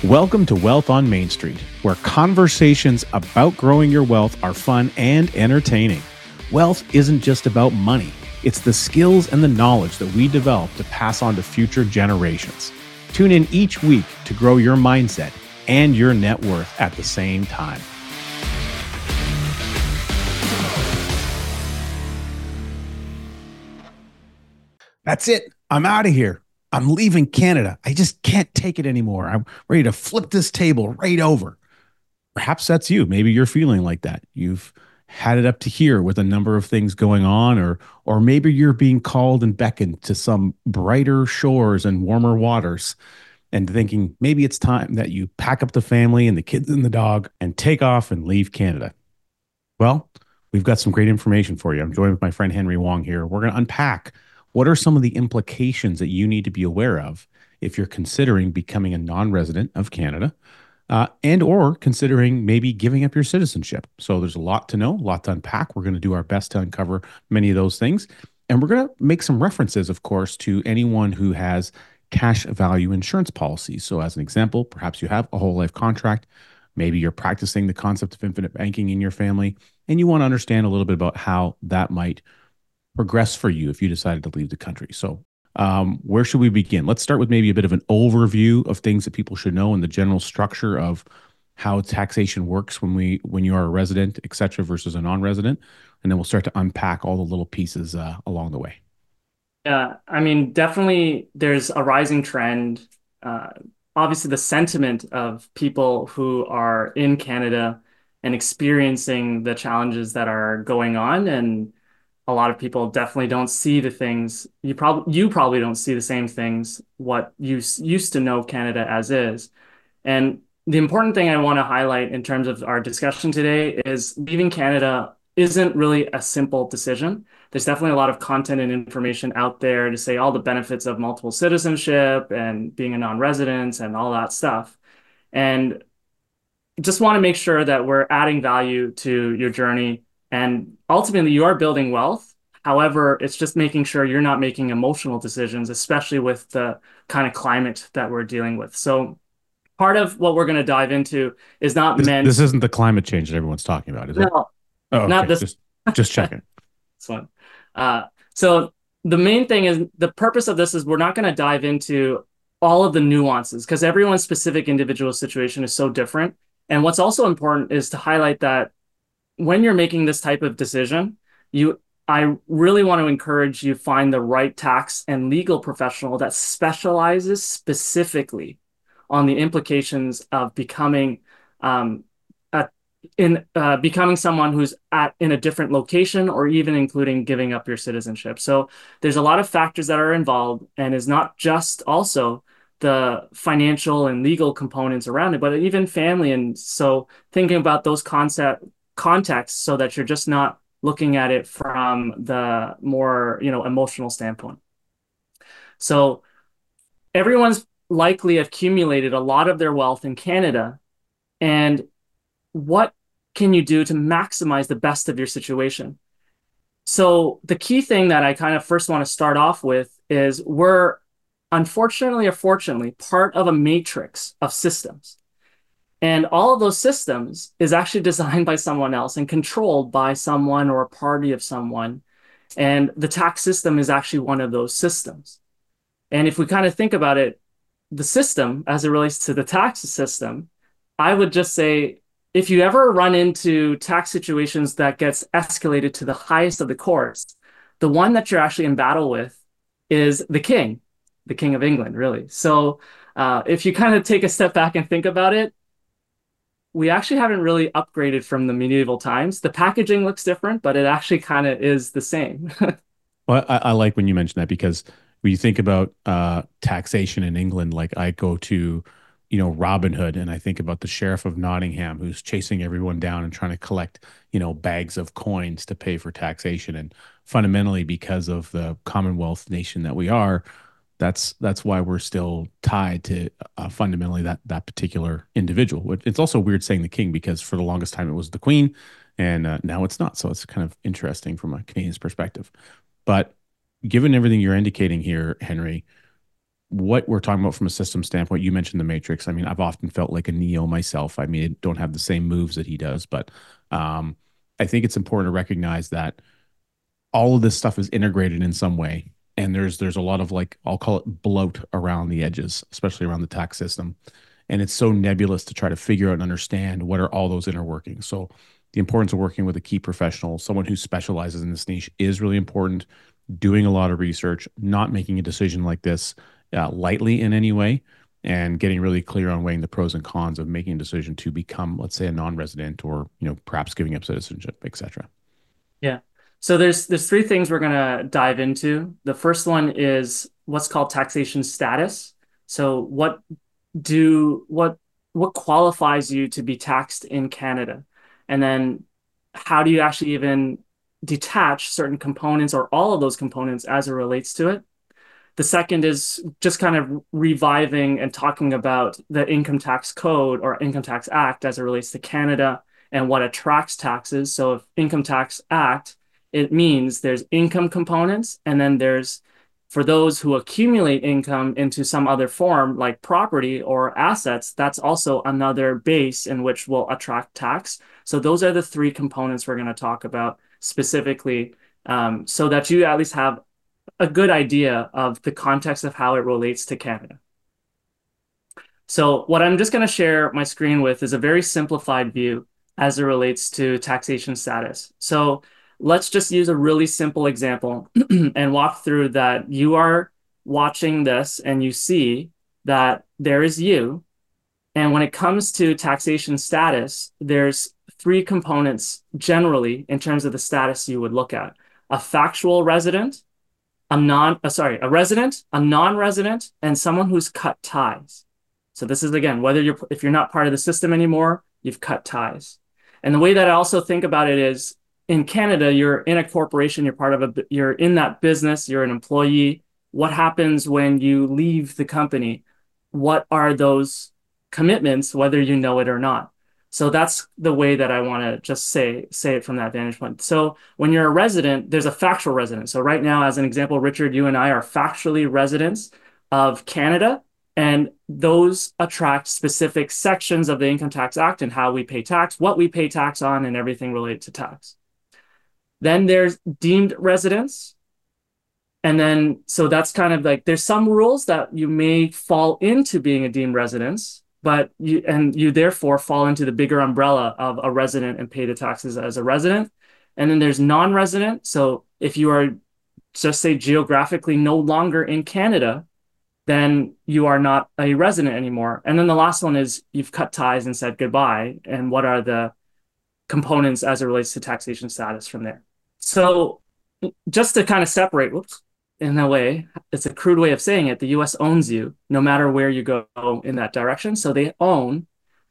Welcome to Wealth on Main Street, where conversations about growing your wealth are fun and entertaining. Wealth isn't just about money, it's the skills and the knowledge that we develop to pass on to future generations. Tune in each week to grow your mindset and your net worth at the same time. That's it. I'm out of here. I'm leaving Canada. I just can't take it anymore. I'm ready to flip this table right over. Perhaps that's you. Maybe you're feeling like that. You've had it up to here with a number of things going on, or maybe you're being called and beckoned to some brighter shores and warmer waters and thinking maybe it's time that you pack up the family and the kids and the dog and take off and leave Canada. Well, we've got some great information for you. I'm joined with my friend Henry Wong here. We're going to unpack what are some of the implications that you need to be aware of if you're considering becoming a non-resident of Canada, and or considering maybe giving up your citizenship. So there's a lot to know, a lot to unpack. We're going to do our best to uncover many of those things. And we're going to make some references, of course, to anyone who has cash value insurance policies. So as an example, perhaps you have a whole life contract. Maybe you're practicing the concept of infinite banking in your family, and you want to understand a little bit about how that might progress for you if you decided to leave the country. So where should we begin? Let's start with maybe a bit of an overview of things that people should know and the general structure of how taxation works when you are a resident, et cetera, versus a non-resident. And then we'll start to unpack all the little pieces along the way. Yeah, I mean, definitely there's a rising trend. Obviously, the sentiment of people who are in Canada and experiencing the challenges that are going on, and a lot of people definitely don't see the things you probably don't see the same things what you used to know Canada as is. And the important thing I want to highlight in terms of our discussion today is leaving Canada isn't really a simple decision. There's definitely a lot of content and information out there to say all the benefits of multiple citizenship and being a non-resident and all that stuff. And just want to make sure that we're adding value to your journey. And ultimately, you are building wealth. However, it's just making sure you're not making emotional decisions, especially with the kind of climate that we're dealing with. So part of what we're going to dive into is not This meant. isn't the climate change that everyone's talking about, is it? No, Oh, not okay. this Just checking. one. So the main thing is the purpose of this is we're not going to dive into all of the nuances because everyone's specific individual situation is so different. And what's also important is to highlight that when you're making this type of decision, I really want to encourage you find the right tax and legal professional that specializes specifically on the implications of becoming um, a, becoming someone who's in a different location, or even including giving up your citizenship. So there's a lot of factors that are involved, and is not just also the financial and legal components around it, but even family. And so thinking about those contexts so that you're just not looking at it from the more, emotional standpoint. So everyone's likely accumulated a lot of their wealth in Canada. And what can you do to maximize the best of your situation? So the key thing that I kind of first want to start off with is we're unfortunately or fortunately part of a matrix of systems. And all of those systems is actually designed by someone else and controlled by someone or a party of someone. And the tax system is actually one of those systems. And if we kind of think about it, the system as it relates to the tax system, I would just say if you ever run into tax situations that gets escalated to the highest of the courts, the one that you're actually in battle with is the King of England, really. So if you kind of take a step back and think about it, we actually haven't really upgraded from the medieval times. The packaging looks different, but it actually kind of is the same. Well, I like when you mention that because when you think about taxation in England, like I go to, Robin Hood, and I think about the Sheriff of Nottingham who's chasing everyone down and trying to collect, bags of coins to pay for taxation. And fundamentally, because of the Commonwealth nation that we are, that's why we're still tied to fundamentally that particular individual. It's also weird saying the king because for the longest time it was the queen, and now it's not. So it's kind of interesting from a Canadian's perspective. But given everything you're indicating here, Henry, what we're talking about from a system standpoint, you mentioned the Matrix. I mean, I've often felt like a Neo myself. I mean, I don't have the same moves that he does, but um, I think it's important to recognize that all of this stuff is integrated in some way. And there's a lot of, like, I'll call it bloat around the edges, especially around the tax system. And it's so nebulous to try to figure out and understand what are all those inner workings. So the importance of working with a key professional, someone who specializes in this niche, is really important. Doing a lot of research, not making a decision like this lightly in any way, and getting really clear on weighing the pros and cons of making a decision to become, let's say, a non-resident, or perhaps giving up citizenship, etc. Yeah. So there's three things we're gonna dive into. The first one is what's called taxation status. So do what what qualifies you to be taxed in Canada? And then how do you actually even detach certain components or all of those components as it relates to it? The second is just kind of reviving and talking about the income tax code or income tax act as it relates to Canada and what attracts taxes. So if income tax act, it means there's income components, and then there's, for those who accumulate income into some other form like property or assets, that's also another base in which will attract tax. So those are the three components we're going to talk about specifically, so that you at least have a good idea of the context of how it relates to Canada. So what I'm just going to share my screen with is a very simplified view as it relates to taxation status. So let's just use a really simple example and walk through that. You are watching this and you see that there is you. And when it comes to taxation status, there's three components generally in terms of the status you would look at: a factual resident, a resident, a non-resident, and someone who's cut ties. So this is, again, if you're not part of the system anymore, you've cut ties. And the way that I also think about it is, in Canada, you're in a corporation, you're in that business, you're an employee. What happens when you leave the company? What are those commitments, whether you know it or not? So that's the way that I want to just say it from that vantage point. So when you're a resident, there's a factual resident. So right now, as an example, Richard, you and I are factually residents of Canada, and those attract specific sections of the Income Tax Act and how we pay tax, what we pay tax on, and everything related to tax. Then there's deemed residents. And then, so that's kind of like, there's some rules that you may fall into being a deemed residence, but you therefore fall into the bigger umbrella of a resident and pay the taxes as a resident. And then there's non-resident. So if you are, just say, geographically no longer in Canada, then you are not a resident anymore. And then the last one is you've cut ties and said goodbye. And what are the components as it relates to taxation status from there? So just to kind of separate, in a way, it's a crude way of saying it, the US owns you no matter where you go in that direction. So they own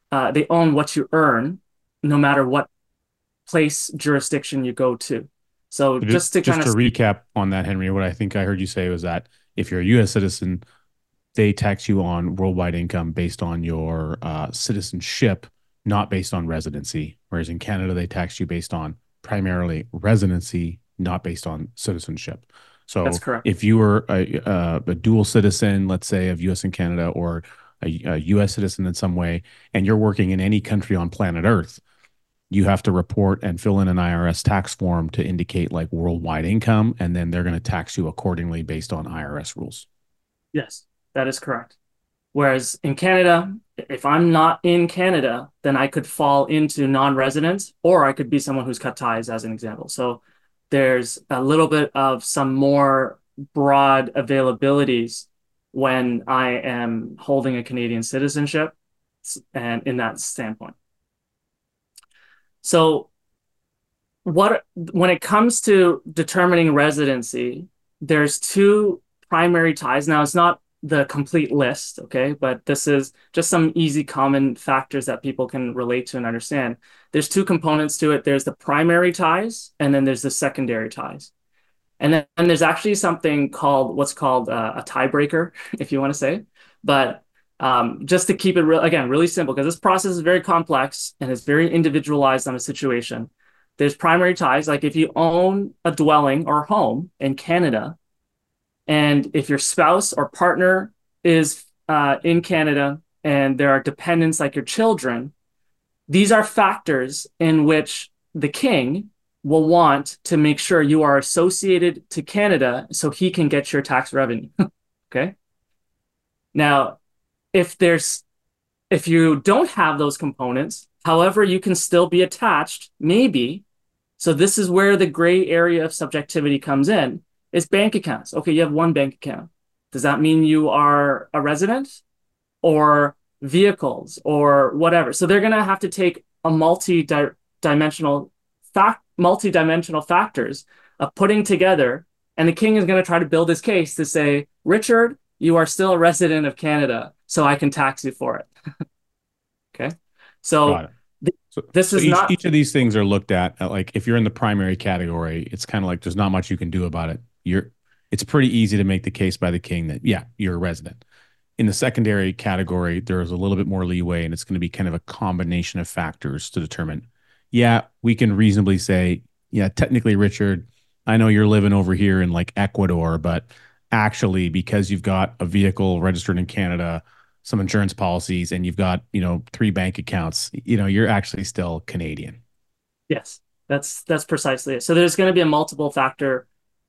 what you earn no matter what place, jurisdiction you go to. So just to recap on that, Henry, what I think I heard you say was that if you're a US citizen, they tax you on worldwide income based on your citizenship, not based on residency. Whereas in Canada, they tax you based on primarily residency, not based on citizenship. So that's correct. If you were a dual citizen, let's say, of US and Canada, or a US citizen in some way, and you're working in any country on planet Earth, you have to report and fill in an IRS tax form to indicate like worldwide income, and then they're going to tax you accordingly based on IRS rules. Yes, that is correct. Whereas in Canada, if I'm not in Canada, then I could fall into non-residence, or I could be someone who's cut ties, as an example. So there's a little bit of some more broad availabilities when I am holding a Canadian citizenship, and in that standpoint. So when it comes to determining residency, there's two primary ties. Now, it's not the complete list, okay? But this is just some easy common factors that people can relate to and understand. There's two components to it. There's the primary ties, and then there's the secondary ties. And then there's actually something called what's called a tiebreaker, if you want to say. But just to keep it really simple, because this process is very complex and it's very individualized on a situation. There's primary ties, like if you own a dwelling or home in Canada, and if your spouse or partner is in Canada and there are dependents like your children, these are factors in which the king will want to make sure you are associated to Canada so he can get your tax revenue. Okay. Now, if there's if you don't have those components, however, you can still be attached, maybe. So this is where the gray area of subjectivity comes in, is bank accounts. Okay, you have one bank account. Does that mean you are a resident or vehicles or whatever? So they're going to have to take a multi-dimensional factors of putting together, and the king is going to try to build his case to say, Richard, you are still a resident of Canada, so I can tax you for it. Okay. Got So it. th So, this so is not, each of these things are looked at like if you're in the primary category, it's kind of like there's not much you can do about it. It's pretty easy to make the case by the king that yeah, you're a resident. In the secondary category, there's a little bit more leeway, and it's going to be kind of a combination of factors to determine. Yeah, we can reasonably say, yeah, technically, Richard, I know you're living over here in like Ecuador, but actually, because you've got a vehicle registered in Canada, some insurance policies, and you've got, three bank accounts, you're actually still Canadian. yes, that's precisely it. So there's going to be a multiple factor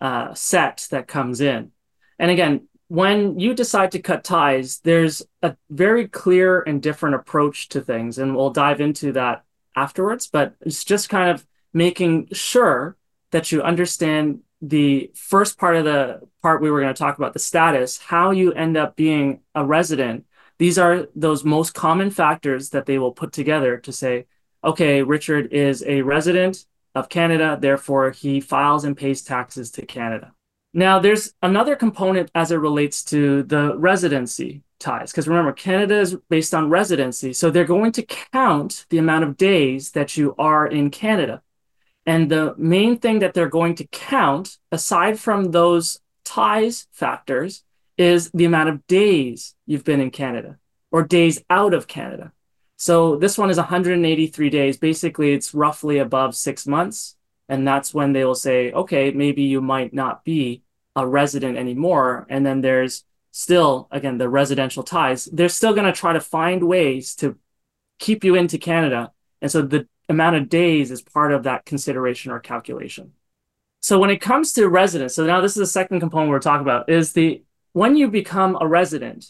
set that comes in. And again, when you decide to cut ties, there's a very clear and different approach to things, and we'll dive into that afterwards. But it's just kind of making sure that you understand the first part of the part we were going to talk about, the status, how you end up being a resident. These are those most common factors that they will put together to say, okay, Richard is a resident of Canada, therefore he files and pays taxes to Canada. Now, there's another component as it relates to the residency ties, because remember, Canada is based on residency. So they're going to count the amount of days that you are in Canada. And the main thing that they're going to count, aside from those ties factors, is the amount of days you've been in Canada or days out of Canada. So this one is 183 days. Basically, it's roughly above 6 months. And that's when they will say, okay, maybe you might not be a resident anymore. And then there's still, again, the residential ties. They're still going to try to find ways to keep you into Canada. And so the amount of days is part of that consideration or calculation. So when it comes to residence, so now this is the second component we're talking about, is the when you become a resident,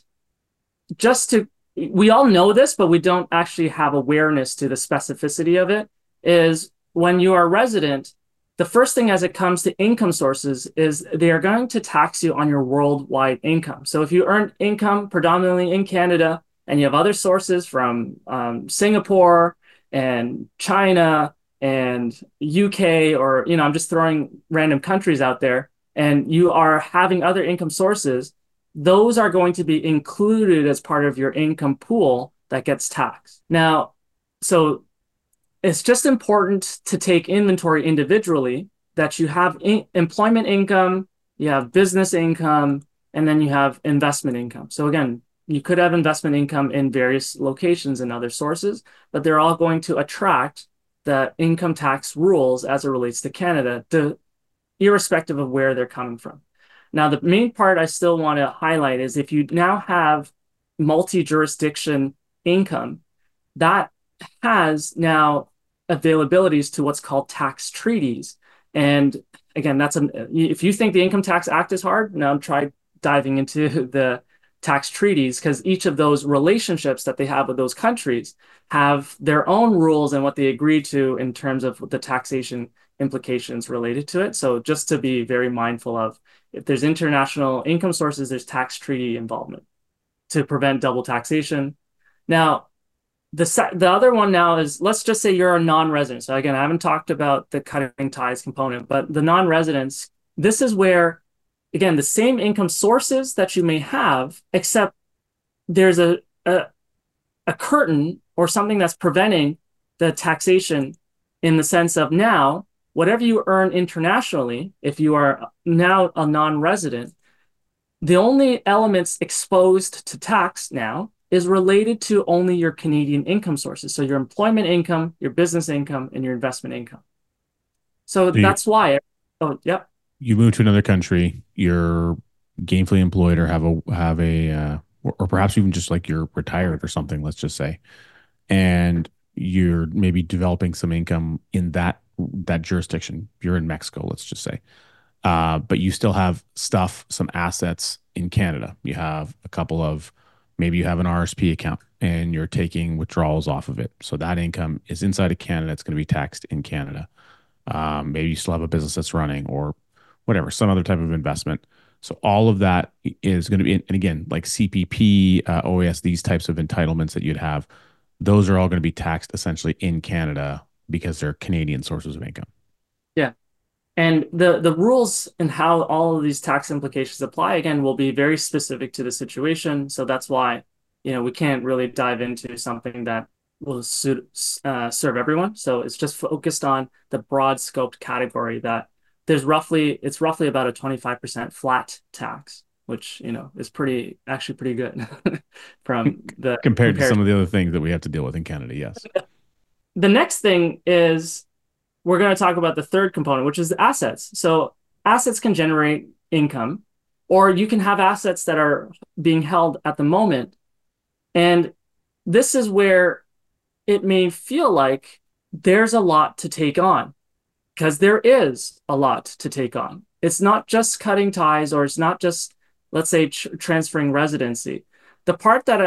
just to we all know this, but we don't actually have awareness to the specificity of it, is when you are a resident, the first thing as it comes to income sources is they are going to tax you on your worldwide income. So if you earn income predominantly in Canada and you have other sources from Singapore and China and UK, or, I'm just throwing random countries out there, and you are having other income sources, those are going to be included as part of your income pool that gets taxed. Now, so it's just important to take inventory individually that you have employment income, you have business income, and then you have investment income. So again, you could have investment income in various locations and other sources, but they're all going to attract the income tax rules as it relates to Canada, irrespective of where they're coming from. Now, the main part I still want to highlight is if you now have multi-jurisdiction income, that has now availabilities to what's called tax treaties. And again, if you think the Income Tax Act is hard, now try diving into the tax treaties, because each of those relationships that they have with those countries have their own rules and what they agree to in terms of the taxation implications related to it. So just to be very mindful of, if there's international income sources, there's tax treaty involvement to prevent double taxation. Now, the other one now is, let's just say you're a non-resident. So again, I haven't talked about the cutting ties component, but the non-residents, this is where, again, the same income sources that you may have, except there's a curtain or something that's preventing the taxation, in the sense of now, whatever you earn internationally, if you are now a non-resident, the only elements exposed to tax now is related to only your Canadian income sources. So your employment income, your business income, and your investment income. So that's why, oh, you move to another country, you're gainfully employed or have a or perhaps even just like you're retired or something, let's just say, and you're maybe developing some income in that jurisdiction. You're in Mexico, let's just say, but you still have some assets in Canada. You have a couple of, maybe you have an RSP account and you're taking withdrawals off of it. So that income is inside of Canada. It's going to be taxed in Canada. Maybe you still have a business that's running or whatever, some other type of investment. So all of that is going to be, and again, like CPP, OAS, these types of entitlements that you'd have, those are all going to be taxed essentially in Canada because they're Canadian sources of income. Yeah. And the rules and how all of these tax implications apply, again, will be very specific to the situation. So that's why, we can't really dive into something that will serve everyone. So it's just focused on the broad scoped category that it's roughly about a 25% flat tax, which, is actually pretty good from the Compared to some comparison. of the other things that we have to deal with in Canada. Yes. The next thing is we're going to talk about the third component, which is the assets. So assets can generate income, or you can have assets that are being held at the moment. And this is where it may feel like there's a lot to take on, because there is a lot to take on. It's not just cutting ties, or it's not just, let's say, transferring residency. The part that,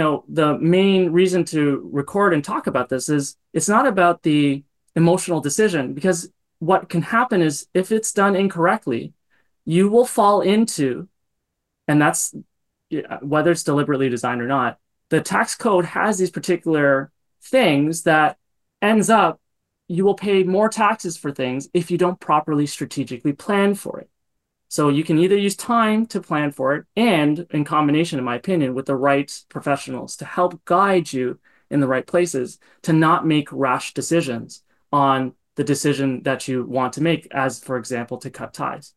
the main reason to record and talk about this is it's not about the emotional decision, because what can happen is if it's done incorrectly, you will fall into, and that's whether it's deliberately designed or not, the tax code has these particular things that ends up you will pay more taxes for things if you don't properly strategically plan for it. So you can either use time to plan for it and, in combination, in my opinion, with the right professionals to help guide you in the right places, to not make rash decisions on the decision that you want to make, as, for example, to cut ties.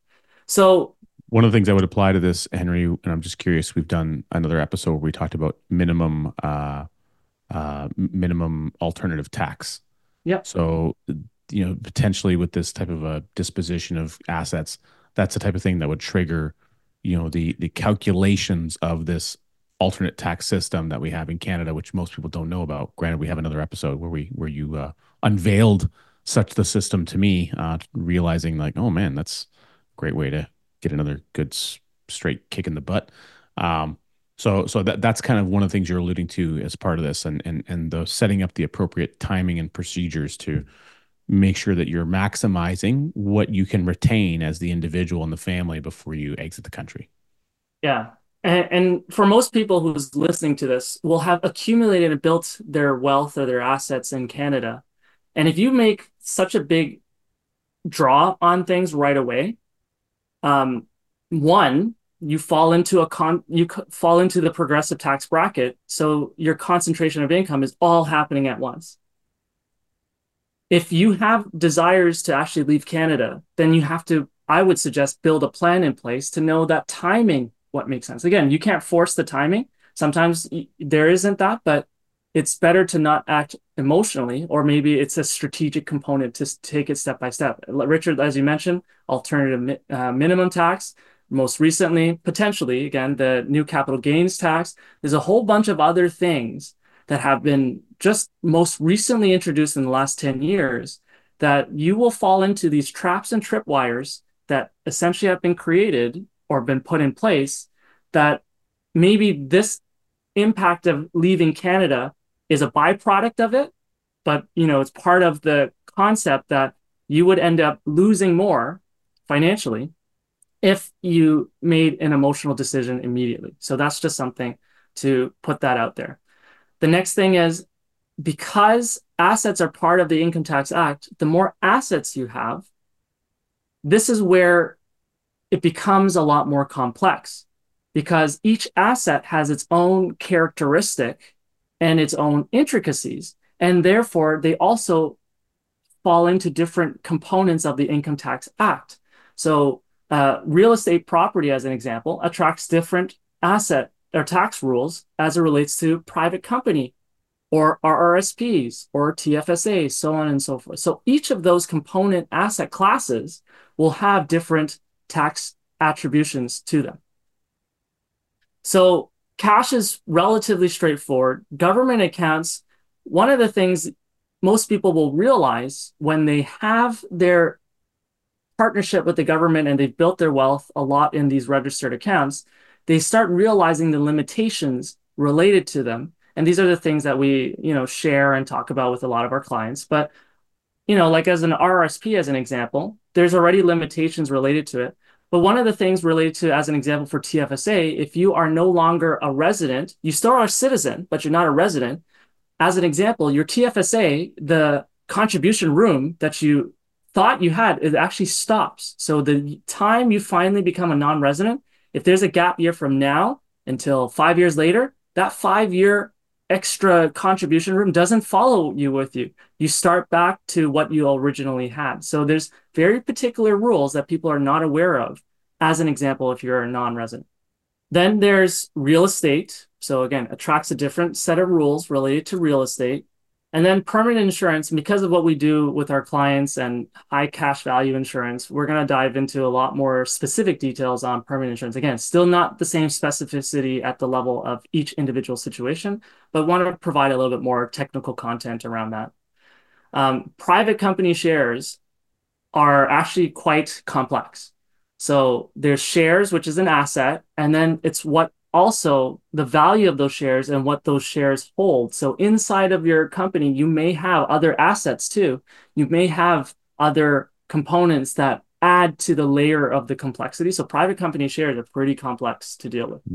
So one of the things I would apply to this, Henry, and I'm just curious, we've done another episode where we talked about minimum alternative tax. yeah, So, potentially with this type of a disposition of assets, that's the type of thing that would trigger, the calculations of this alternate tax system that we have in Canada, which most people don't know about. Granted, we have another episode where you unveiled such the system to me, realizing like, oh man, that's a great way to get another good straight kick in the butt. So that's kind of one of the things you're alluding to as part of this, and the setting up the appropriate timing and procedures to make sure that you're maximizing what you can retain as the individual and the family before you exit the country. yeah. And for most people who's listening to this will have accumulated and built their wealth or their assets in Canada. And if you make such a big draw on things right away, one, you fall into the progressive tax bracket, so your concentration of income is all happening at once. If you have desires to actually leave Canada, then you have to, I would suggest, build a plan in place to know that timing, what makes sense. Again, you can't force the timing. Sometimes there isn't that, but it's better to not act emotionally, or maybe it's a strategic component to take it step by step. Richard, as you mentioned, alternative minimum tax. Most recently, potentially, again, the new capital gains tax. There's a whole bunch of other things that have been just most recently introduced in the last 10 years that you will fall into these traps and tripwires that essentially have been created or been put in place, that maybe this impact of leaving Canada is a byproduct of it, but it's part of the concept that you would end up losing more financially if you made an emotional decision immediately. So that's just something to put that out there. The next thing is, because assets are part of the Income Tax Act, the more assets you have, this is where it becomes a lot more complex, because each asset has its own characteristic and its own intricacies, and therefore they also fall into different components of the Income Tax Act. So real estate property, as an example, attracts different asset or tax rules as it relates to private company or RRSPs or TFSA, so on and so forth. So each of those component asset classes will have different tax attributions to them. So cash is relatively straightforward. Government accounts, one of the things most people will realize when they have their partnership with the government and they've built their wealth a lot in these registered accounts, they start realizing the limitations related to them. And these are the things that we, share and talk about with a lot of our clients. But, like as an RRSP, as an example, there's already limitations related to it. But one of the things related to, as an example for TFSA, if you are no longer a resident, you still are a citizen, but you're not a resident. As an example, your TFSA, the contribution room that you thought you had, it actually stops. So the time you finally become a non-resident, if there's a gap year from now until 5 years later, that 5 year extra contribution room doesn't follow you with you. You start back to what you originally had. So there's very particular rules that people are not aware of, as an example, if you're a non-resident. Then there's real estate. So again, attracts a different set of rules related to real estate. And then permanent insurance, because of what we do with our clients and high cash value insurance, we're going to dive into a lot more specific details on permanent insurance. Again, still not the same specificity at the level of each individual situation, but want to provide a little bit more technical content around that. Private company shares are actually quite complex. So there's shares, which is an asset, and then it's what also the value of those shares and what those shares hold. So inside of your company, you may have other assets too. You may have other components that add to the layer of the complexity. So private company shares are pretty complex to deal with.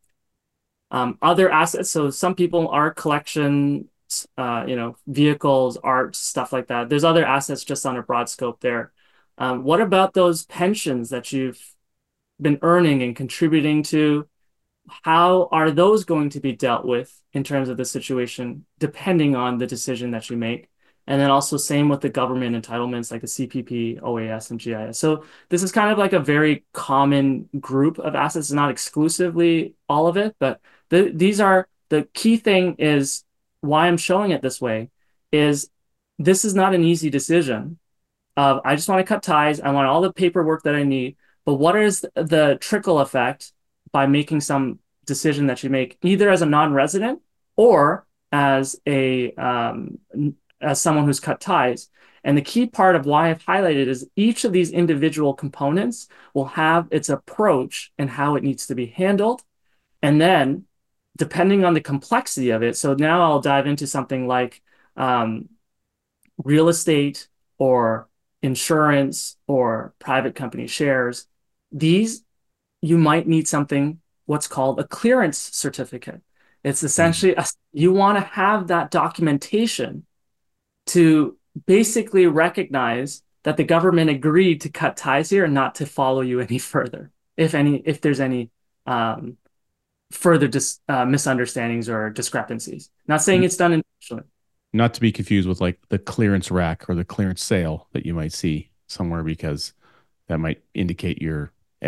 Other assets. So some people are collection, vehicles, art, stuff like that. There's other assets just on a broad scope there. What about those pensions that you've been earning and contributing to? How are those going to be dealt with in terms of the situation, depending on the decision that you make? And then also same with the government entitlements like the CPP, OAS, and GIS. So this is kind of like a very common group of assets, not exclusively all of it, but these are the key thing is why I'm showing it this way is this is not an easy decision. I just want to cut ties. I want all the paperwork that I need. But what is the trickle effect by making some decision that you make either as a non-resident or as as someone who's cut ties? And the key part of why I've highlighted is each of these individual components will have its approach and how it needs to be handled. And then depending on the complexity of it, so now I'll dive into something like real estate or insurance or private company shares. These, you might need something, what's called a clearance certificate. It's essentially, you want to have that documentation to basically recognize that the government agreed to cut ties here and not to follow you any further, if there's any further misunderstandings or discrepancies. Not saying it's done intentionally. Not to be confused with like the clearance rack or the clearance sale that you might see somewhere, because that might indicate you're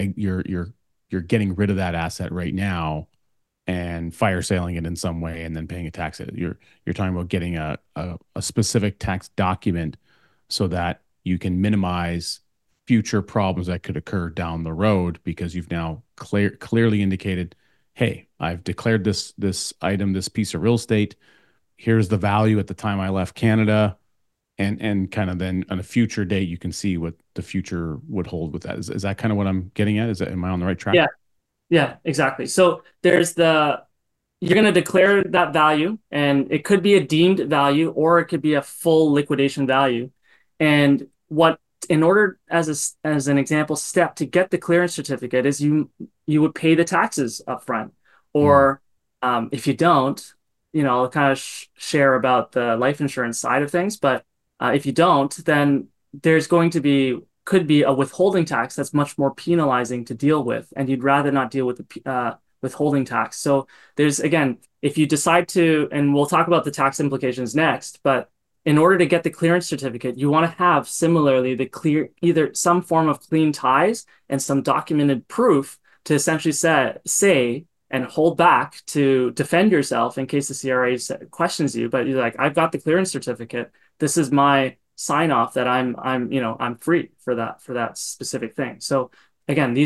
getting rid of that asset right now and fire selling it in some way and then paying a tax. You're talking about getting a specific tax document so that you can minimize future problems that could occur down the road, because you've now clearly indicated, hey, I've declared this item, this piece of real estate. Here's the value at the time I left Canada, and kind of then on a future date, you can see what the future would hold with that. Is that kind of what I'm getting at? Am I on the right track? Yeah, exactly. So you're going to declare that value, and it could be a deemed value or it could be a full liquidation value. And in order, as an example step to get the clearance certificate is you would pay the taxes up front, or if you don't, I'll kind of share about the life insurance side of things. But if you don't, then there's could be a withholding tax that's much more penalizing to deal with, and you'd rather not deal with the withholding tax. So there's, again, if you decide to, and we'll talk about the tax implications next, but in order to get the clearance certificate, you want to have similarly either some form of clean ties and some documented proof to essentially say and hold back to defend yourself in case the CRA questions you. But you're like, I've got the clearance certificate. This is my sign off that I'm free for that specific thing. So again, these are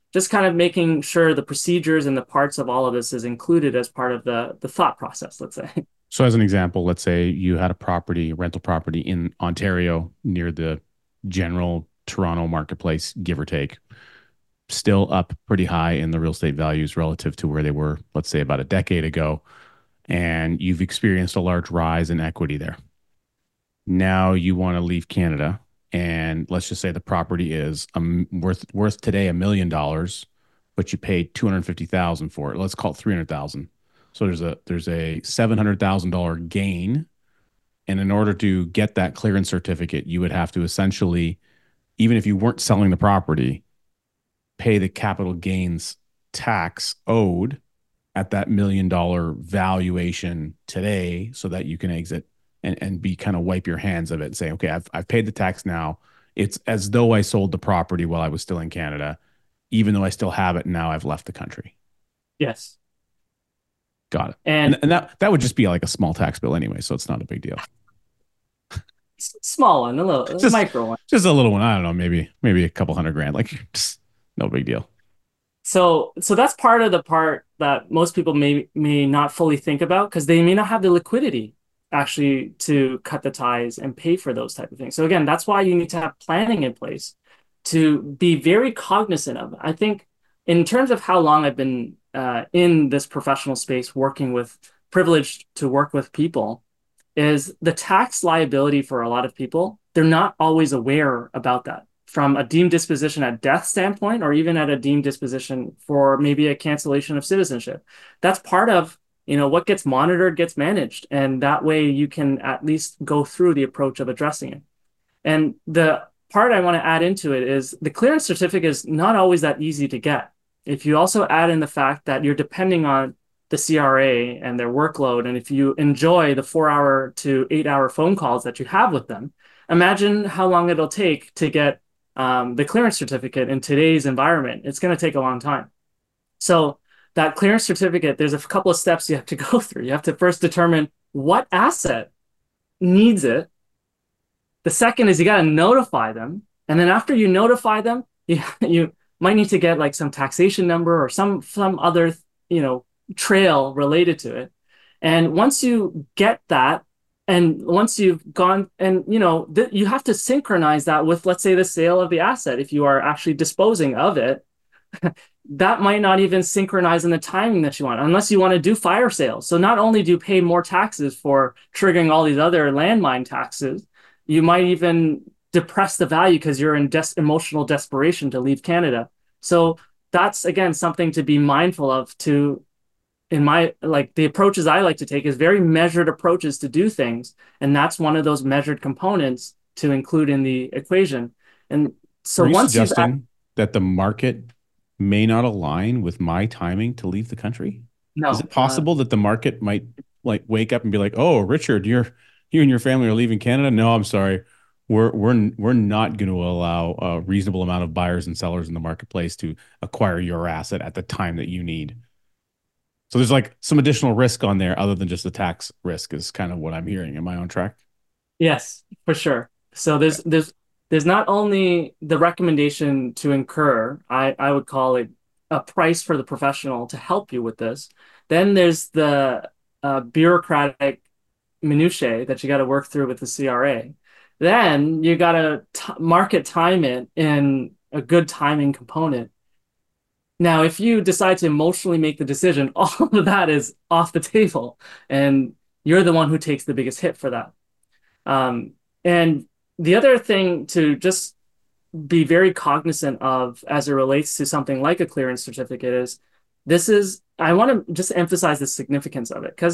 just kind of making sure the procedures and the parts of all of this is included as part of the thought process, let's say. So, as an example, let's say you had a property, rental property in Ontario near the general Toronto marketplace, give or take, still up pretty high in the real estate values relative to where they were, let's say, about a decade ago. And you've experienced a large rise in equity there. Now you want to leave Canada, and let's just say the property is worth today $1 million, but you paid 250,000 for it. Let's call it 300,000. So there's a $700,000 gain, and in order to get that clearance certificate, you would have to essentially, even if you weren't selling the property, pay the capital gains tax owed at that $1 million valuation today so that you can exit and be kind of wipe your hands of it and say, okay, I've paid the tax now. It's as though I sold the property while I was still in Canada, even though I still have it now I've left the country. Yes. Got it. And And that would just be like a small tax bill anyway, so it's not a big deal. small one, a little a Just micro one. just a little one. I don't know, maybe a couple hundred grand. Like just no big deal. So that's part of the part that most people may not fully think about because they may not have the liquidity actually to cut the ties and pay for those type of things. So again, that's why you need to have planning in place to be very cognizant of. I think in terms of how long I've been in this professional space working with privileged to work with people is the tax liability for a lot of people. They're not always aware about that from a deemed disposition at death standpoint, or even at a deemed disposition for maybe a cancellation of citizenship. That's part of, what gets monitored gets managed. And that way you can at least go through the approach of addressing it. And the part I want to add into it is the clearance certificate is not always that easy to get. If you also add in the fact that you're depending on the CRA and their workload, and if you enjoy the 4 hour to 8 hour phone calls that you have with them, imagine how long it'll take to get the clearance certificate in today's environment. It's going to take a long time. So that clearance certificate, there's a couple of steps you have to go through. You have to first determine what asset needs it. The second is you got to notify them. And then after you notify them, you might need to get like some taxation number or some other, trail related to it. And once you get that, and once you've gone and, you have to synchronize that with, let's say, the sale of the asset. If you are actually disposing of it, that might not even synchronize in the timing that you want, unless you want to do fire sales. So not only do you pay more taxes for triggering all these other landmine taxes, you might even depress the value because you're in emotional desperation to leave Canada. So that's, again, something to be mindful of in my, like, the approaches I like to take is very measured approaches to do things. And that's one of those measured components to include in the equation. And so Are you once you've suggesting that the market may not align with my timing to leave the country? Is no, it possible that the market might like wake up and be like, "Oh, Richard, you and your family are leaving Canada"? No, I'm sorry. We're not going to allow a reasonable amount of buyers and sellers in the marketplace to acquire your asset at the time that you need. So there's like some additional risk on there other than just the tax risk is kind of what I'm hearing. Am I on track? yes, for sure. So Okay. there's not only the recommendation to incur, I would call it a price for the professional to help you with this. Then there's the bureaucratic minutiae that you got to work through with the CRA. Then you got to market time it in a good timing component. Now, if you decide to emotionally make the decision, all of that is off the table, and you're the one who takes the biggest hit for that. And the other thing to just be very cognizant of as it relates to something like a clearance certificate is I want to just emphasize the significance of it because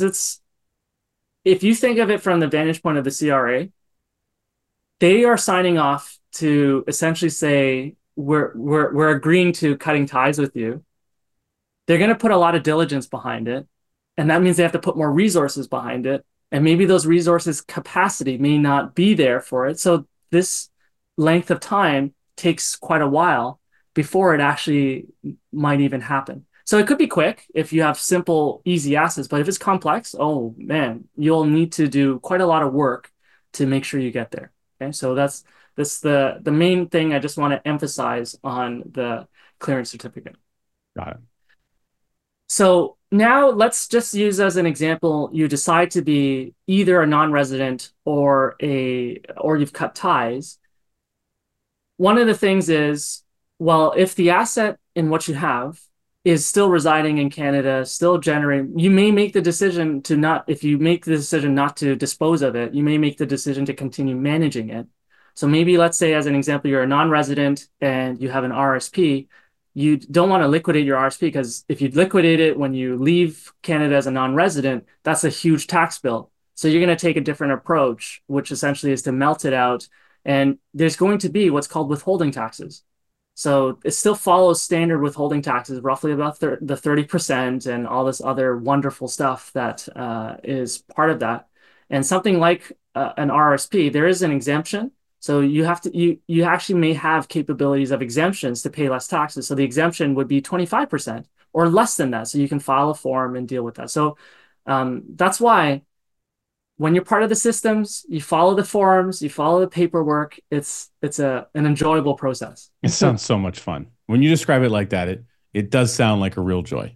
if you think of it from the vantage point of the CRA, they are signing off to essentially say, we're agreeing to cutting ties with you. They're going to put a lot of diligence behind it. And that means they have to put more resources behind it. And maybe those resources capacity may not be there for it. So this length of time takes quite a while before it actually might even happen. So it could be quick if you have simple, easy assets, but if it's complex, oh man, you'll need to do quite a lot of work to make sure you get there. Okay, so The main thing I just want to emphasize on the clearance certificate. Got it. So now let's just use as an example, you decide to be either a non-resident or you've cut ties. One of the things is, well, if the asset in what you have is still residing in Canada, still generating, you may make the decision to not, if you make the decision not to dispose of it, you may make the decision to continue managing it. So maybe let's say, as an example, you're a non-resident and you have an RSP. You don't want to liquidate your RSP because if you liquidate it when you leave Canada as a non-resident, that's a huge tax bill. So you're going to take a different approach, which essentially is to melt it out. And there's going to be what's called withholding taxes. So it still follows standard withholding taxes, roughly about the 30% and all this other wonderful stuff that is part of that. And something like an RSP, there is an exemption. So you have to you actually may have capabilities of exemptions to pay less taxes. So the exemption would be 25% or less than that. So you can file a form and deal with that. So that's why when you're part of the systems, you follow the forms, you follow the paperwork. It's an enjoyable process. It sounds so much fun. When you describe it like that, it does sound like a real joy.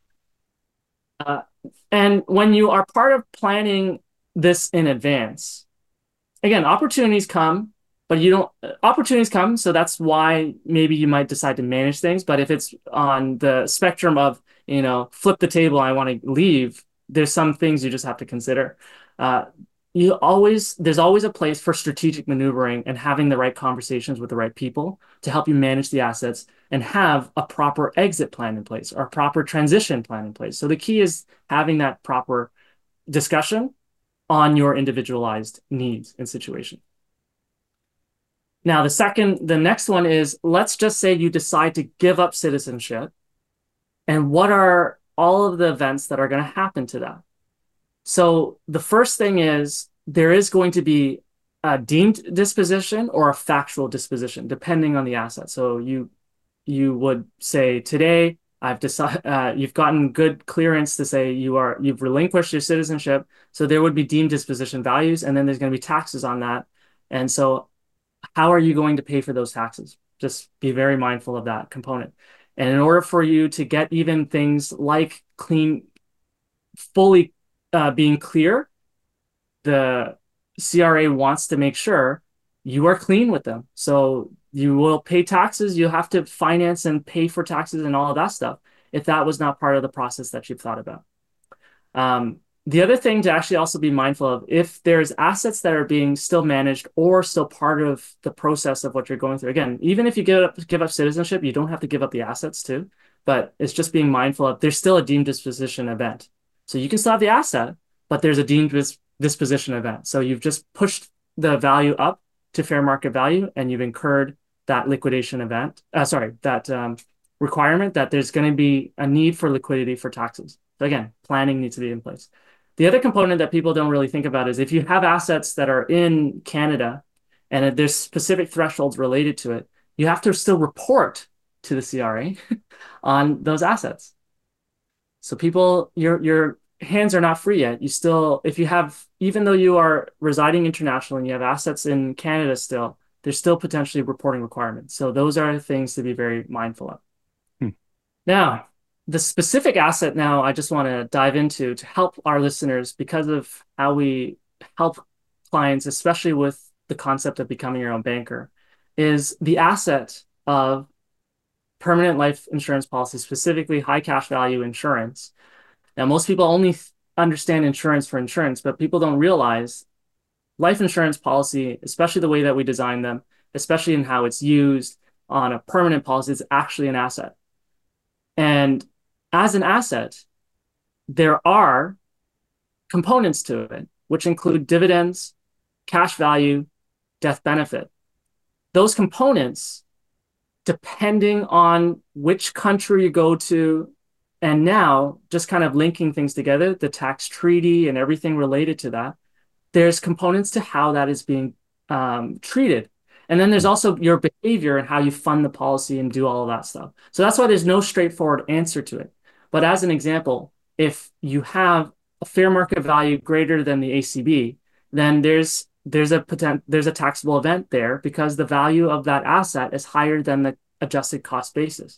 And when you are part of planning this in advance, again, opportunities come, but opportunities come. So that's why maybe you might decide to manage things. But if it's on the spectrum of, flip the table, I want to leave, there's some things you just have to consider. There's always a place for strategic maneuvering and having the right conversations with the right people to help you manage the assets and have a proper exit plan in place or a proper transition plan in place. So the key is having that proper discussion on your individualized needs and situation. Now, the next one is, let's just say you decide to give up citizenship, and what are all of the events that are going to happen to that? So the first thing is there is going to be a deemed disposition or a factual disposition, depending on the asset. So you would say today, I've decided you've gotten good clearance to say you've relinquished your citizenship. So there would be deemed disposition values, and then there's going to be taxes on that. And so how are you going to pay for those taxes? Just be very mindful of that component. And in order for you to get even things like fully being clear, the CRA wants to make sure you are clean with them. So you will pay taxes. You have to finance and pay for taxes and all of that stuff if that was not part of the process that you've thought about. The other thing to actually also be mindful of, if there's assets that are being still managed or still part of the process of what you're going through. Again, even if you give up citizenship, you don't have to give up the assets too, but it's just being mindful of there's still a deemed disposition event. So you can still have the asset, but there's a deemed disposition event. So you've just pushed the value up to fair market value, and you've incurred that liquidation event. That requirement that there's going to be a need for liquidity for taxes. So again, planning needs to be in place. The other component that people don't really think about is if you have assets that are in Canada and there's specific thresholds related to it, you have to still report to the CRA on those assets. So your hands are not free yet. Even though you are residing internationally and you have assets in Canada still, there's still potentially reporting requirements. So those are things to be very mindful of. Now, the specific asset now I just want to dive into to help our listeners because of how we help clients, especially with the concept of becoming your own banker, is the asset of permanent life insurance policy, specifically high cash value insurance. Now, most people only understand insurance for insurance, but people don't realize life insurance policy, especially the way that we design them, especially in how it's used on a permanent policy, is actually an asset. And as an asset, there are components to it, which include dividends, cash value, death benefit. Those components, depending on which country you go to, and now just kind of linking things together, the tax treaty and everything related to that, there's components to how that is being treated. And then there's also your behavior and how you fund the policy and do all of that stuff. So that's why there's no straightforward answer to it. But as an example, if you have a fair market value greater than the ACB, then there's there's a taxable event there because the value of that asset is higher than the adjusted cost basis.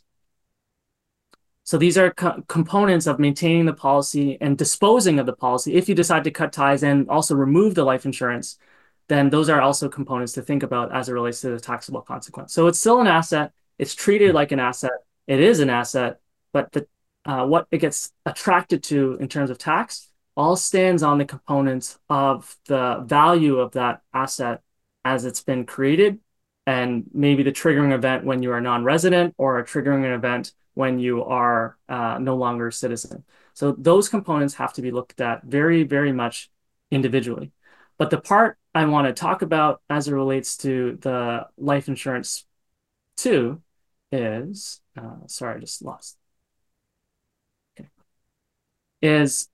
So these are components of maintaining the policy and disposing of the policy. If you decide to cut ties and also remove the life insurance, then those are also components to think about as it relates to the taxable consequence. So it's still an asset. It's treated like an asset. It is an asset, but what it gets attracted to in terms of tax all stands on the components of the value of that asset as it's been created, and maybe the triggering event when you are non-resident, or a triggering event when you are no longer a citizen. So those components have to be looked at very, very much individually. But the part I want to talk about as it relates to the life insurance too is, sorry, I just lost. Okay. Is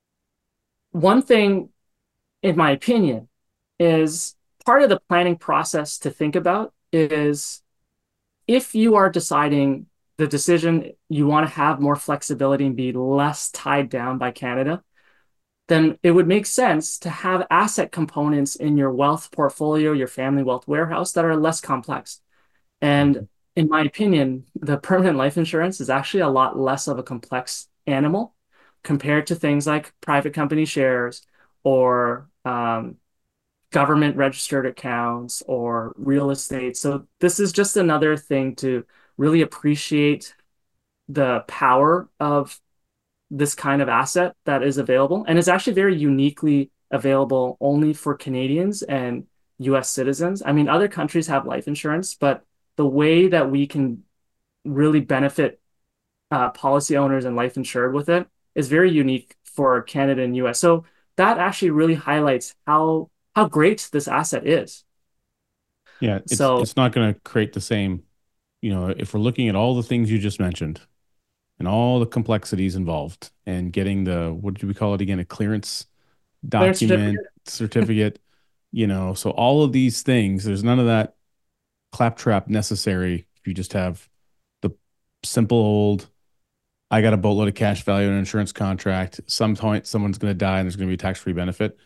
one thing, in my opinion, is part of the planning process to think about is if you are deciding the decision you want to have more flexibility and be less tied down by Canada, then it would make sense to have asset components in your wealth portfolio, your family wealth warehouse that are less complex. And in my opinion, the permanent life insurance is actually a lot less of a complex animal compared to things like private company shares or government registered accounts or real estate. So this is just another thing to really appreciate the power of this kind of asset that is available. And it's actually very uniquely available only for Canadians and US citizens. I mean, other countries have life insurance, but the way that we can really benefit policy owners and life insured with it is very unique for Canada and US. So that actually really highlights how great this asset is. Yeah, it's not going to create the same, if we're looking at all the things you just mentioned and all the complexities involved and getting what do we call it again? A clearance document, certificate, so all of these things, there's none of that claptrap necessary if you just have the simple old, I got a boatload of cash value in an insurance contract. Some point someone's going to die and there's going to be a tax-free benefit.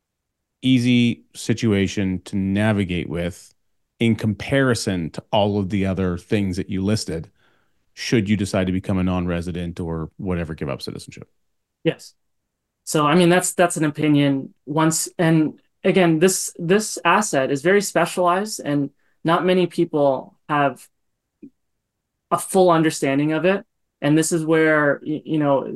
Easy situation to navigate with in comparison to all of the other things that you listed, should you decide to become a non-resident or whatever, give up citizenship. Yes. So, I mean, that's an opinion once. And again, this asset is very specialized and not many people have a full understanding of it. And this is where, you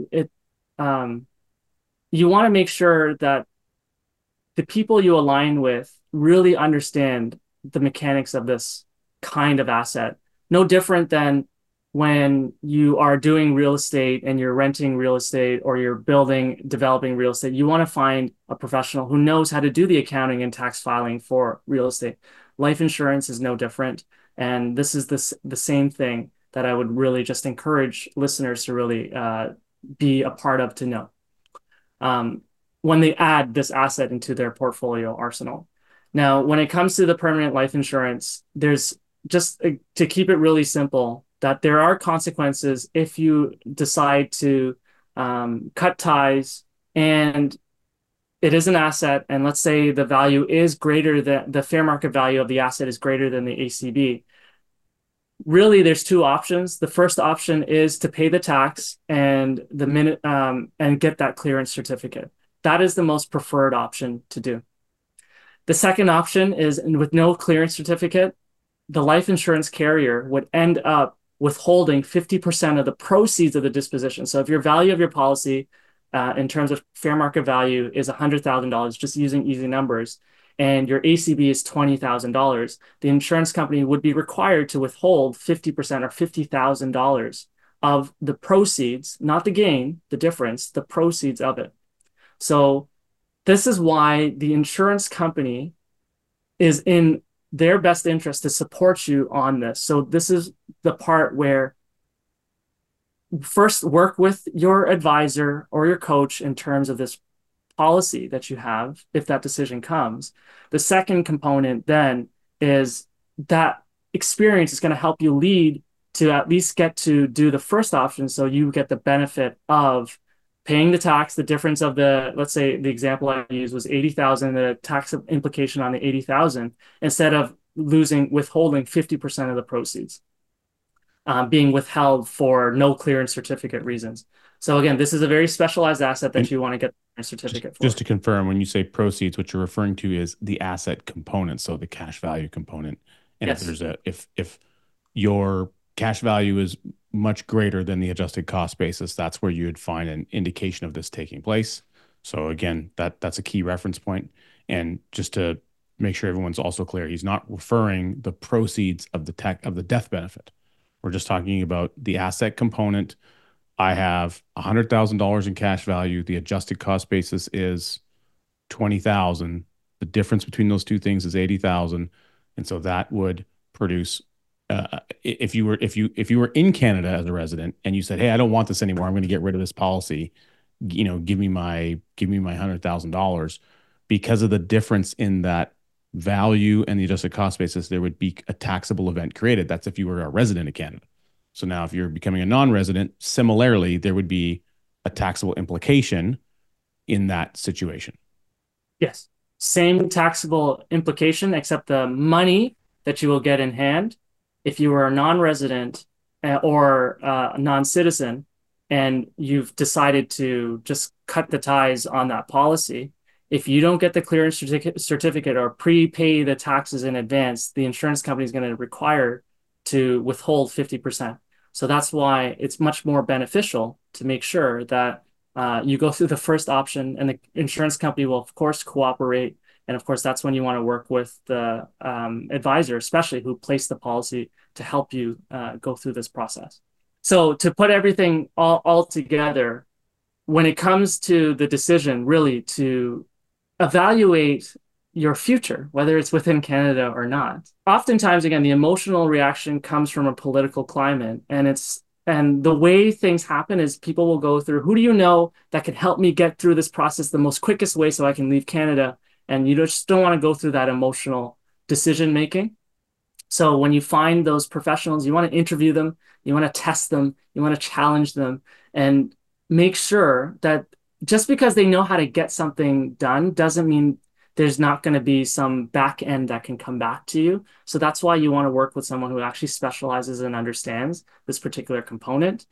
want to make sure that the people you align with really understand the mechanics of this kind of asset. No different than when you are doing real estate and you're renting real estate or you're developing real estate. You want to find a professional who knows how to do the accounting and tax filing for real estate. Life insurance is no different. And this is the same thing that I would really just encourage listeners to really be a part of, to know when they add this asset into their portfolio arsenal. Now, when it comes to the permanent life insurance, there's just to keep it really simple, that there are consequences if you decide to cut ties and it is an asset. And let's say the value is greater than the fair market value of the asset is greater than the ACB. Really, there's two options. The first option is to pay the tax and and get that clearance certificate. That is the most preferred option to do. The second option is, with no clearance certificate, the life insurance carrier would end up withholding 50% of the proceeds of the disposition. So if your value of your policy in terms of fair market value is $100,000, just using easy numbers, and your ACB is $20,000, the insurance company would be required to withhold 50% or $50,000 of the proceeds, not the gain, the difference, the proceeds of it. So this is why the insurance company is in their best interest to support you on this. So this is the part where first work with your advisor or your coach in terms of this policy that you have, if that decision comes. The second component then is that experience is going to help you lead to at least get to do the first option, so you get the benefit of paying the tax, the difference of the, let's say the example I used was 80,000, the tax implication on the 80,000, instead of withholding 50% of the proceeds, being withheld for no clearance certificate reasons. So again, this is a very specialized asset that And you want to get a just certificate just for. to confirm, when you say proceeds, what you're referring to is the asset component, so the cash value component. And if Yes. there's a if your cash value is much greater than the adjusted cost basis, that's where you would find an indication of this taking place. So again, that's a key reference point. And just to make sure everyone's also clear, he's not referring the proceeds of the death benefit. We're just talking about the asset component. I have $100,000 in cash value. The adjusted cost basis is 20,000. The difference between those two things is 80,000. And so that would produce if you were in Canada as a resident and you said, "Hey, I don't want this anymore. I'm going to get rid of this policy. Give me my $100,000." Because of the difference in that value and the adjusted cost basis, there would be a taxable event created. That's if you were a resident of Canada. So now if you're becoming a non-resident, similarly, there would be a taxable implication in that situation. Yes. Same taxable implication, except the money that you will get in hand if you are a non-resident or a non-citizen and you've decided to just cut the ties on that policy. If you don't get the clearance certificate or prepay the taxes in advance, the insurance company is going to require to withhold 50%. So that's why it's much more beneficial to make sure that you go through the first option, and the insurance company will, of course, cooperate. And of course, that's when you want to work with the advisor, especially who placed the policy to help you go through this process. So to put everything all together, when it comes to the decision, really to evaluate your future, whether it's within Canada or not. Oftentimes, again, the emotional reaction comes from a political climate, and the way things happen is people will go through, who do you know that can help me get through this process the most quickest way so I can leave Canada? And you just don't want to go through that emotional decision making. So when you find those professionals, you want to interview them, you want to test them, you want to challenge them, and make sure that just because they know how to get something done doesn't mean there's not going to be some back end that can come back to you. So that's why you want to work with someone who actually specializes and understands this particular component.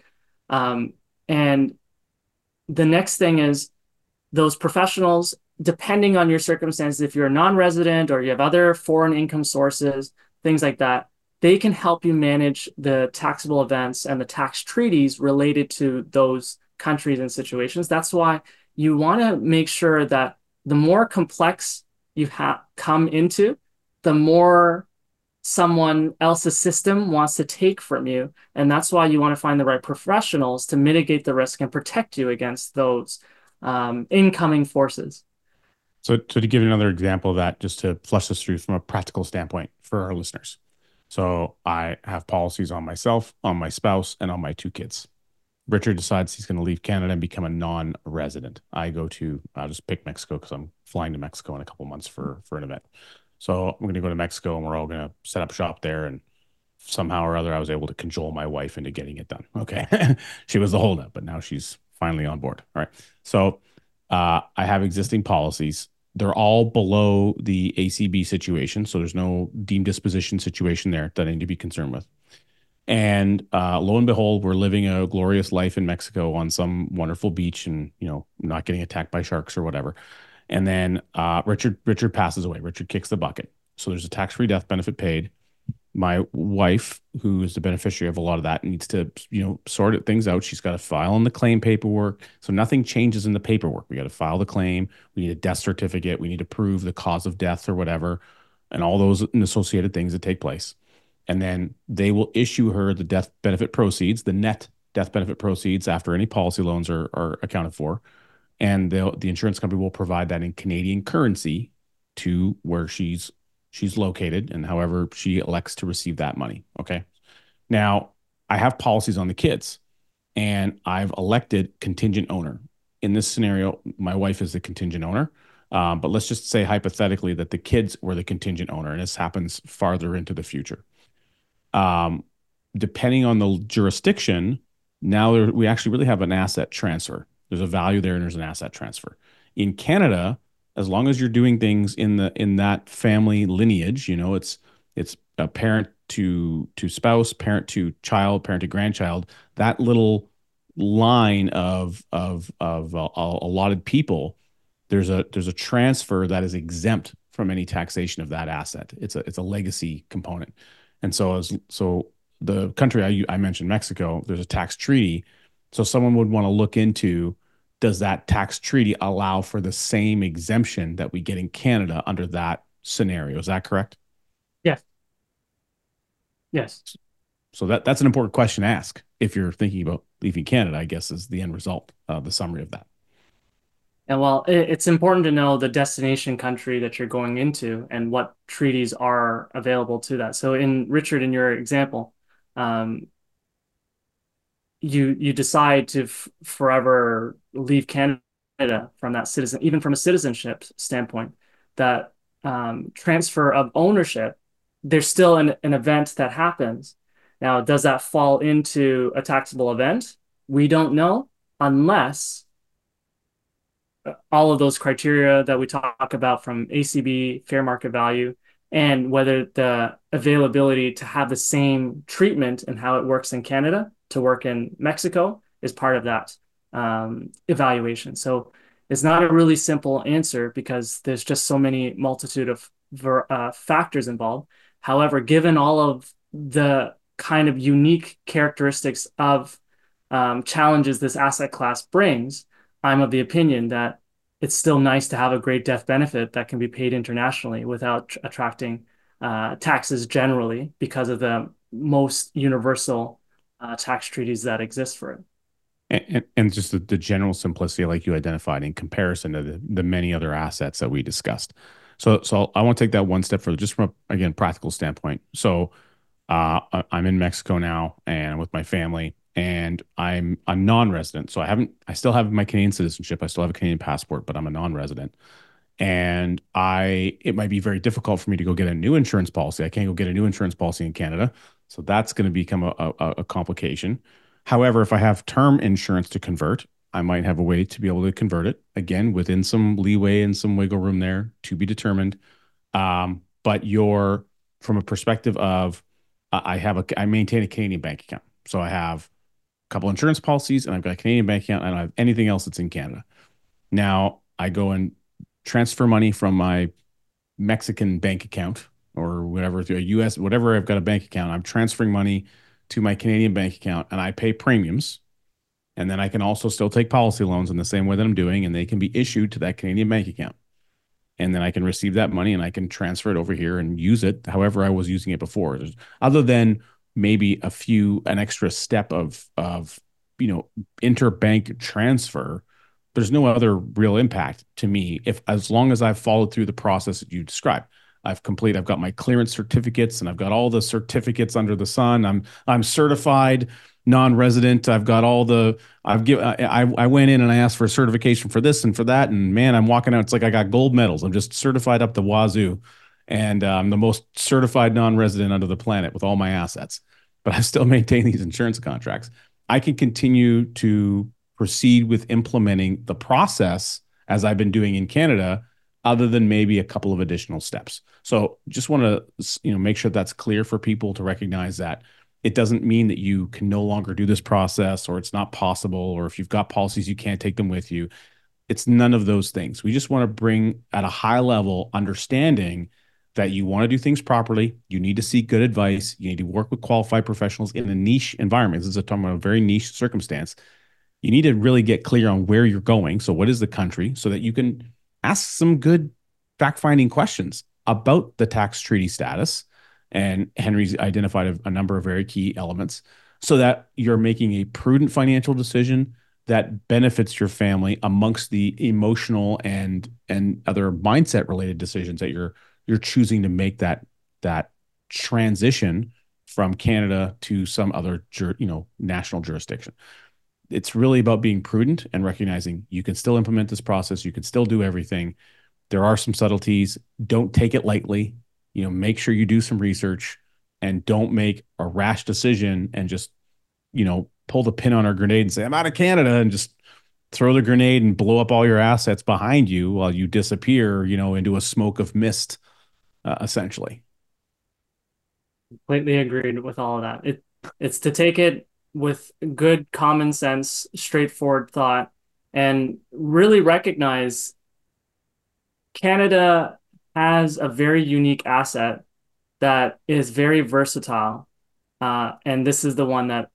And the next thing is those professionals, depending on your circumstances, if you're a non-resident or you have other foreign income sources, things like that, they can help you manage the taxable events and the tax treaties related to those countries and situations. That's why you want to make sure that the more complex you have come into, the more someone else's system wants to take from you. And that's why you want to find the right professionals to mitigate the risk and protect you against those incoming forces. So to give you another example of that, just to flush this through from a practical standpoint for our listeners. So I have policies on myself, on my spouse, and on my two kids. Richard decides he's going to leave Canada and become a non-resident. I'll just pick Mexico because I'm flying to Mexico in a couple months for an event. So I'm going to go to Mexico and we're all going to set up shop there. And somehow or other, I was able to cajole my wife into getting it done. Okay. She was the holdup, but now she's finally on board. All right. So I have existing policies. They're all below the ACB situation. So there's no deemed disposition situation there that I need to be concerned with. And lo and behold, we're living a glorious life in Mexico on some wonderful beach and, not getting attacked by sharks or whatever. And then Richard passes away. Richard kicks the bucket. So there's a tax-free death benefit paid. My wife, who is the beneficiary of a lot of that, needs to, sort things out. She's got to file in the claim paperwork. So nothing changes in the paperwork. We got to file the claim. We need a death certificate. We need to prove the cause of death or whatever, and all those associated things that take place. And then they will issue her the death benefit proceeds, the net death benefit proceeds after any policy loans are accounted for. And the insurance company will provide that in Canadian currency to where she's located and however she elects to receive that money. Okay. Now, I have policies on the kids and I've elected contingent owner. In this scenario, my wife is the contingent owner. But let's just say hypothetically that the kids were the contingent owner, and this happens farther into the future. Depending on the jurisdiction, now we actually really have an asset transfer. There's a value there, and there's an asset transfer. In Canada, as long as you're doing things in that family lineage, it's a parent to spouse, parent to child, parent to grandchild. That little line of allotted people, there's a transfer that is exempt from any taxation of that asset. It's a legacy component, and so the country I mentioned, Mexico, there's a tax treaty. So someone would want to look into, does that tax treaty allow for the same exemption that we get in Canada under that scenario? Is that correct? Yes. Yes. So that's an important question to ask if you're thinking about leaving Canada, I guess, is the end result, the summary of that. And well, it's important to know the destination country that you're going into and what treaties are available to that. So in Richard, in your example, um, you decide to forever leave Canada from that citizen, even from a citizenship standpoint, that transfer of ownership, there's still an event that happens. Now, does that fall into a taxable event? We don't know unless all of those criteria that we talk about from ACB, fair market value, and whether the availability to have the same treatment and how it works in Canada to work in Mexico is part of that evaluation. So it's not a really simple answer because there's just so many multitude of factors involved. However, given all of the kind of unique characteristics of challenges this asset class brings, I'm of the opinion that it's still nice to have a great death benefit that can be paid internationally without attracting taxes generally because of the most universal tax treaties that exist for it. And just the general simplicity, like you identified, in comparison to the many other assets that we discussed. So I want to take that one step further, just from again practical standpoint. So I'm in Mexico now, and with my family, and I'm a non-resident. So I still have my Canadian citizenship. I still have a Canadian passport, but I'm a non-resident. And it might be very difficult for me to go get a new insurance policy. I can't go get a new insurance policy in Canada. So that's going to become a complication. However, if I have term insurance to convert, I might have a way to be able to convert it again within some leeway and some wiggle room there to be determined. But from a perspective of, I maintain a Canadian bank account. So I have a couple insurance policies and I've got a Canadian bank account and I don't have anything else that's in Canada. Now I go and transfer money from my Mexican bank account or whatever, through a US, whatever, I've got a bank account. I'm transferring money to my Canadian bank account and I pay premiums. And then I can also still take policy loans in the same way that I'm doing, and they can be issued to that Canadian bank account. And then I can receive that money and I can transfer it over here and use it however I was using it before. Other than maybe an extra step of interbank transfer, there's no other real impact to me as long as I've followed through the process that you described. I've got my clearance certificates and I've got all the certificates under the sun. I'm certified non-resident. I went in and I asked for a certification for this and for that. And man, I'm walking out. It's like I got gold medals. I'm just certified up the wazoo. And I'm the most certified non-resident under the planet with all my assets. But I still maintain these insurance contracts. I can continue to proceed with implementing the process as I've been doing in Canada, other than maybe a couple of additional steps. So just want to make sure that's clear for people to recognize that it doesn't mean that you can no longer do this process or it's not possible, or if you've got policies, you can't take them with you. It's none of those things. We just want to bring at a high level understanding that you want to do things properly. You need to seek good advice. You need to work with qualified professionals in a niche environment. This is talking about a very niche circumstance. You need to really get clear on where you're going. So what is the country, so that you can ask some good fact-finding questions about the tax treaty status. And Henry's identified a number of very key elements so that you're making a prudent financial decision that benefits your family amongst the emotional and other mindset related decisions that you're choosing to make that transition from Canada to some other national jurisdiction. It's really about being prudent and recognizing you can still implement this process. You can still do everything. There are some subtleties. Don't take it lightly. Make sure you do some research and don't make a rash decision and just, pull the pin on our grenade and say, I'm out of Canada, and just throw the grenade and blow up all your assets behind you while you disappear, into a smoke of mist, essentially. Completely agreed with all of that. It's to take it with good common sense, straightforward thought, and really recognize Canada has a very unique asset that is very versatile. And this is the one that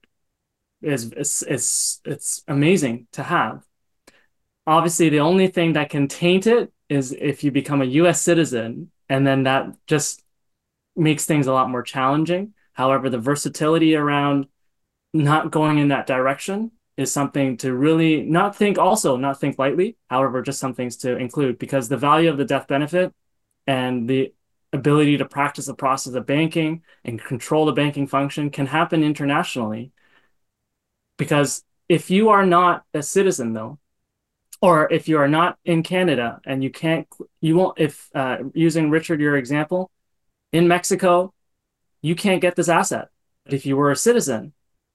it's amazing to have. Obviously, the only thing that can taint it is if you become a US citizen, and then that just makes things a lot more challenging. However, the versatility around not going in that direction is something to really not think lightly. However, just some things to include, because the value of the death benefit and the ability to practice the process of banking and control the banking function can happen internationally. Because if you are not a citizen, though, or if you are not in Canada and you won't, if using Richard, your example, in Mexico, you can't get this asset. But if you were a citizen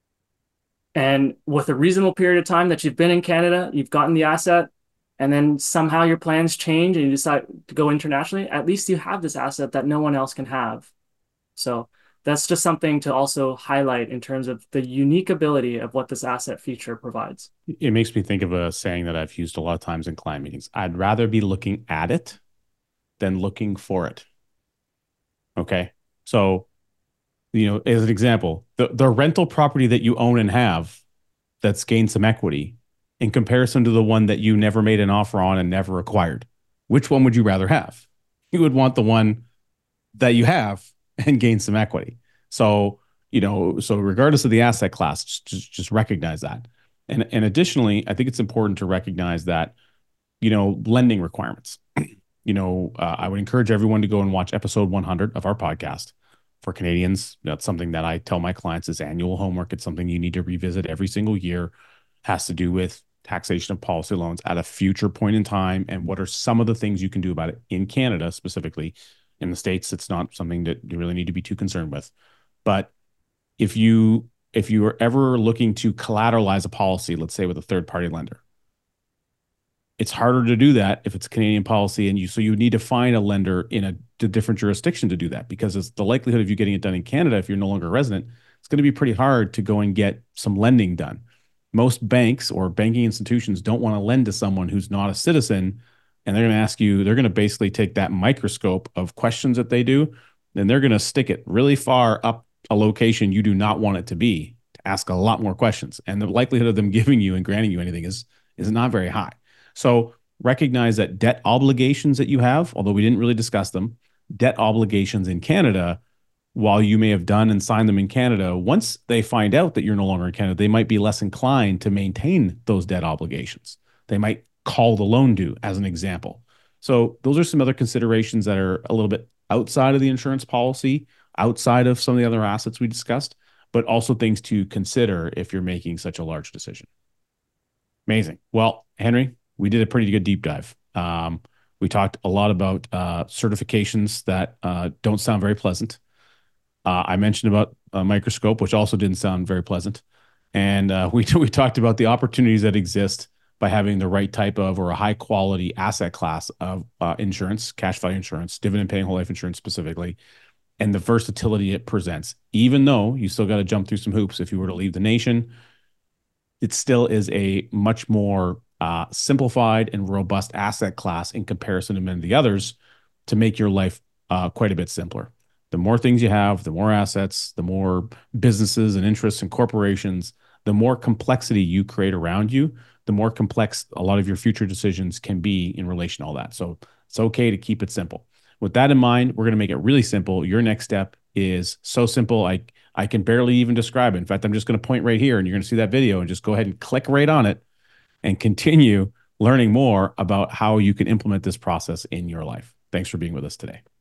and with a reasonable period of time that you've been in Canada, you've gotten the asset, and then somehow your plans change and you decide to go internationally, at least you have this asset that no one else can have. So that's just something to also highlight in terms of the unique ability of what this asset feature provides. It makes me think of a saying that I've used a lot of times in client meetings. I'd rather be looking at it than looking for it. Okay. So, as an example, the rental property that you own and have that's gained some equity in comparison to the one that you never made an offer on and never acquired, which one would you rather have? You would want the one that you have and gain some equity. So, so regardless of the asset class, just recognize that. And additionally, I think it's important to recognize that, lending requirements. I would encourage everyone to go and watch episode 100 of our podcast. For Canadians, that's something that I tell my clients is annual homework. It's something you need to revisit every single year. It has to do with taxation of policy loans at a future point in time, and what are some of the things you can do about it in Canada specifically. In the States, it's not something that you really need to be too concerned with. But if you are ever looking to collateralize a policy, let's say with a third party lender, it's harder to do that if it's a Canadian policy, and you need to find a lender in a different jurisdiction to do that, because it's the likelihood of you getting it done in Canada if you're no longer a resident. It's going to be pretty hard to go and get some lending done. Most banks or banking institutions don't want to lend to someone who's not a citizen, and they're going to basically take that microscope of questions that they do, and they're going to stick it really far up a location you do not want it to be, to ask a lot more questions, and the likelihood of them giving you and granting you anything is not very high. So recognize that debt obligations that you have, although we didn't really discuss them, debt obligations in Canada, while you may have done and signed them in Canada, once they find out that you're no longer in Canada, they might be less inclined to maintain those debt obligations. They might call the loan due, as an example. So those are some other considerations that are a little bit outside of the insurance policy, outside of some of the other assets we discussed, but also things to consider if you're making such a large decision. Amazing. Well, Henry, we did a pretty good deep dive. We talked a lot about certifications that don't sound very pleasant. I mentioned about a microscope, which also didn't sound very pleasant. And we talked about the opportunities that exist by having the right type of or a high quality asset class of insurance, cash value insurance, dividend paying whole life insurance specifically, and the versatility it presents. Even though you still got to jump through some hoops if you were to leave the nation, it still is a much more simplified and robust asset class in comparison to many of the others to make your life quite a bit simpler. The more things you have, the more assets, the more businesses and interests and corporations, the more complexity you create around you, the more complex a lot of your future decisions can be in relation to all that. So it's okay to keep it simple. With that in mind, we're going to make it really simple. Your next step is so simple, I can barely even describe it. In fact, I'm just going to point right here and you're going to see that video and just go ahead and click right on it and continue learning more about how you can implement this process in your life. Thanks for being with us today.